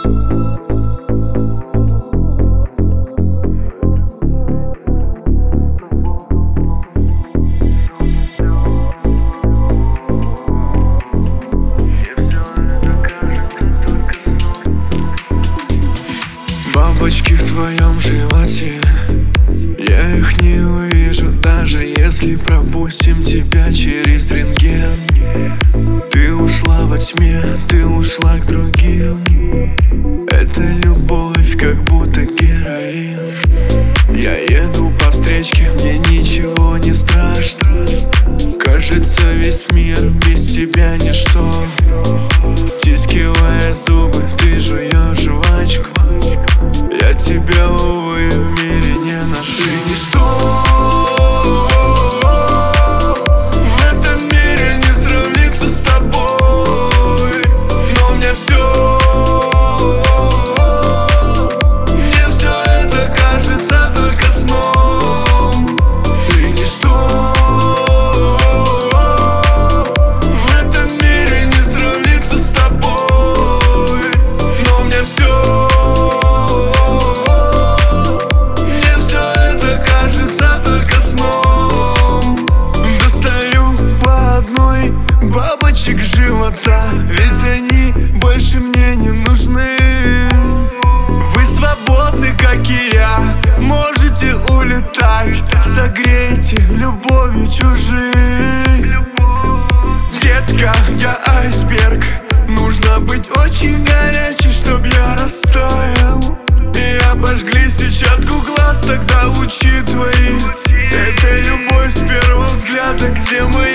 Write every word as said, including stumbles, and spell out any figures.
Бабочки в твоем животе, я их не увижу, даже если пропустим тебя через рентген. Ты ушла во тьме, ты ушла к другим. Это любовь, как будто героин. Я еду по встречке, мне ничего не страшно. Кажется, весь мир без тебя ничто. Стискивая зубы, ты жуешь жвачку. Я тебя, увы, в мире не ношу. Ты ничто, в этом мире не сравнится с тобой. Но мне все, мне все это кажется только сном. Ты ничто, в этом мире не сравнится с тобой. Но мне все, бабочек живота, ведь они больше мне не нужны. Вы свободны, как и я, можете улетать. Согрейте любовью чужих. Детка, я айсберг, нужно быть очень горячей, чтоб я растаял. И обожгли сетчатку глаз, тогда лучи твои. Это любовь с первого взгляда, где мы